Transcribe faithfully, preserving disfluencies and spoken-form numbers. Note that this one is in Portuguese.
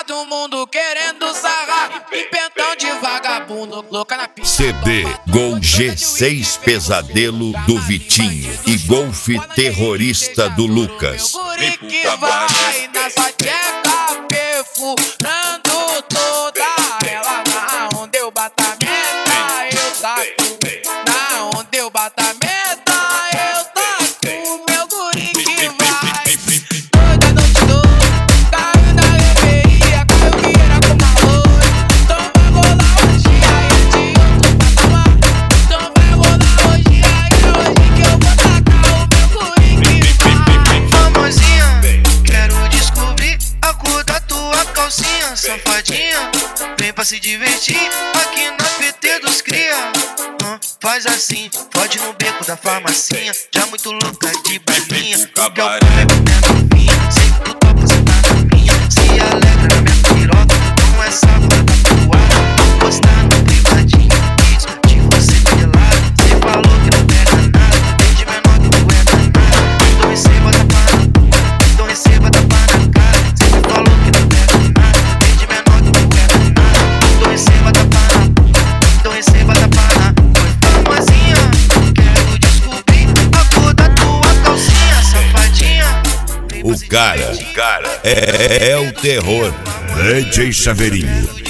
todo mundo querendo sarrar. Pimpentão de vagabundo, louca na pista. C D Gol G seis Pesadelo do Vitinho e Golf Terrorista do Lucas. Meu guri que vai na sua tcheca, perfurando toda ela. Na onde eu bato a meta, eu taco. Na onde eu bato a meta, eu taco. Meu guri que vai toda noite toda, caiu na reveria, caiu que era com valor. Então vai rolar hoje, aí é de outro patamar. Então vai rolar hoje, aí é hoje que eu vou tacar o meu guri que vai. Famosinha, quero descobrir a cor da tua calcinha. Safadinha, vem pra se divertir aqui na P T dos cria. Hum, faz assim, pode no beco da farmacinha. Já muito louca de balinha, porque eu pego minha novinha. Sei que tu topa, cê tá na minha. Se alegra na minha piroca, com essa cor da tua. Vou postar no privadinho, vídeos de você pelado. Cê falou que não pega nada, desde menor que tu é danado. Então receba da pana, então receba da pana cara. Cê me falou que não pega nada, desde menor que tu é danado. Então receba da pana, então receba da pana. Foi famosinha, quero descobrir a cor da tua calcinha. Safadinha, vem pra O se cara, divertir. cara é, é o terror. D J Chaveirinho.